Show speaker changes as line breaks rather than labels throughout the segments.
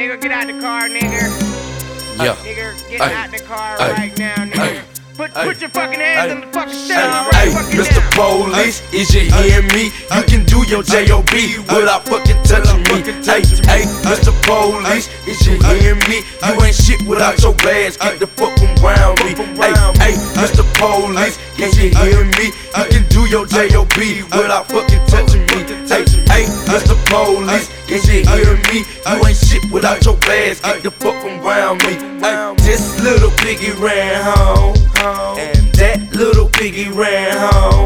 Nigga, get out the car, nigga.
Yeah.
Nigga, get out the car right now, nigga. Put your fucking hands on the fucking steering wheel right fucking
Mr.
now.
Police, is you hearing me? You can do your J.O.B. without fucking touching me. Hey, Mr. Police, is you hearing me? You ain't shit without your glass, get the fuck around me. Hey, Mr. Police, is you hearing me? You can do your J.O.B. without fucking touching me. Hey, Mr. Police, is you hearing me? You ain't shit without your glass, get the fuck around me. This little piggy ran home. And that little piggy ran home.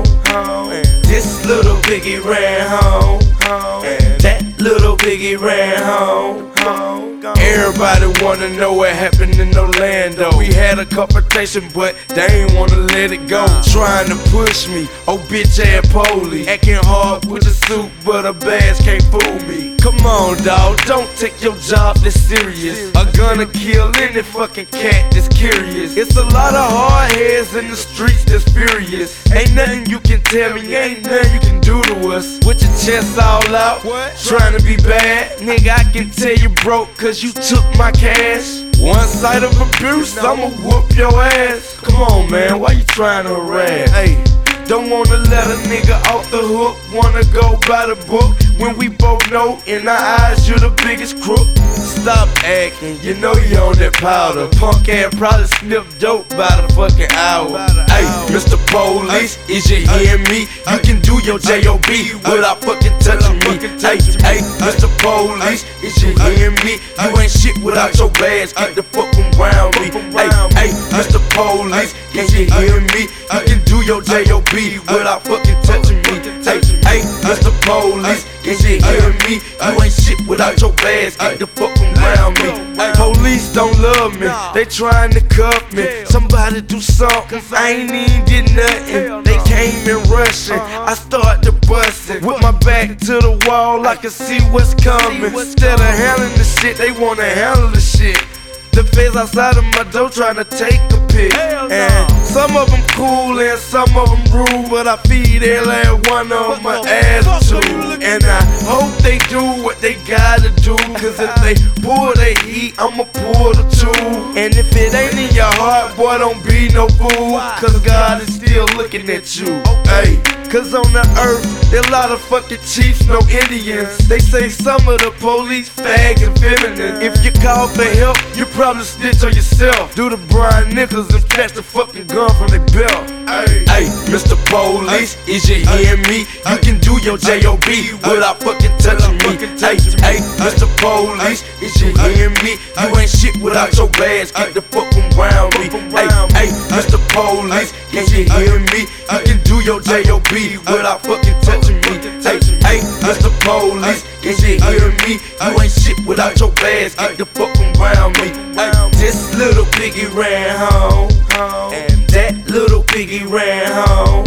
This little piggy ran home. And that little piggy ran home. Everybody wanna know what happened in Orlando. We had a confrontation, but they ain't wanna let it go. Trying to push me, oh bitch ass police. Acting hard with the suit, but a badge can't fool me. Come on, dawg, don't take your job this serious. I'm gonna kill any fucking cat that's curious. It's a lot of hard heads in the streets that's furious. Ain't nothing you can tell me, ain't nothing you can do to us. With your chest all out, trying to be bad. Nigga, I can tell you broke cause you took my cash. One side of abuse, I'ma whoop your ass. Come on, man, why you trying to harass? Hey, don't wanna let a nigga off the hook, wanna go by the book. When we both know in our eyes you're the biggest crook. Stop acting, you know you on that powder. Punk ass probably snip dope by the fucking hour. Hey, Mr. Police, is you hearing me? You can do your J.O.B. without fucking touching me. Hey, Mr. Police, is you hearing me? You ain't shit without your glass, get the fuck around me. Hey, Mr. Police, is you hearing me? You can do your J.O.B. without fucking touching me. Hey, Mr. Police, is you hearing me? You ain't shit without your glass, get the fuck around me. Police don't love me, they trying to cuff me. Somebody do something, I ain't even did nothing. They came in rushing, I start to bustin'. With my back to the wall, I can see what's coming. Instead of handling the shit, they wanna handle the shit. The feds outside of my door tryna take a pic. And some of them cool and some of them rude, but I feed every last one of them an attitude. And I hope they do what they gotta do, cause if they pull they heat, I'ma pull the two. And if it ain't in your heart, boy, don't be no fool, cause God is still looking at you. Hey, cause on the earth, there a lot of fucking chiefs, no Indians. They say some of the police fag and feminine. If you call for help, you probably snitch on yourself. Do the Brian Nichols and catch the fucking gun from their belt. Hey, Mr. Police, is you hearing me? You can do your J.O.B. without fucking touching me. Hey, Mr. Police, is you hearing me? You ain't shit without your glass, get the fuck around me. Hey, Mr. Police, is you hearing me? You can do your J.O.B. without fucking touching me. Hey, Mr. Police, is you hearing me? You ain't shit without your glass, get the fuck around me. This little piggy ran home. And that little piggy ran home.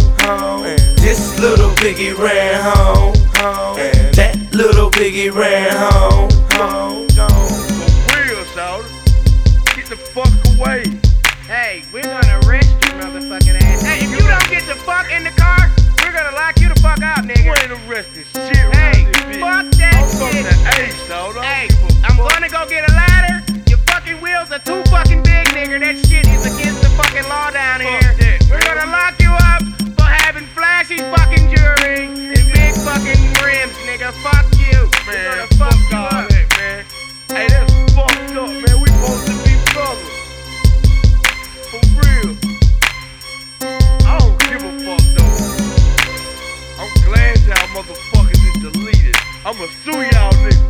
This little piggy ran home. And that little piggy ran home.
For real, Sauter. Get the fuck away.
Hey, we're gonna arrest you, motherfucking ass. Hey, if you don't get the fuck in the car, we're gonna lock you the fuck up, nigga.
You ain't arrested shit right
Hey,
this bitch.
fuck that
I'm from
shit.
the A, Sauter.
Hey, I'm gonna go get a ladder. Your fucking wheels are too fucking big, nigga. That shit is against the fucking law down here. We're gonna lock you up for having flashy fucking jewelry and big fucking rims, nigga. Fuck you. We're
Man,
gonna fuck you
all
up.
that, man. Hey, that's fucked up, man. We supposed to be brothers. For real. I don't give a fuck, though. I'm glad y'all motherfuckers is deleted. I'ma sue y'all niggas.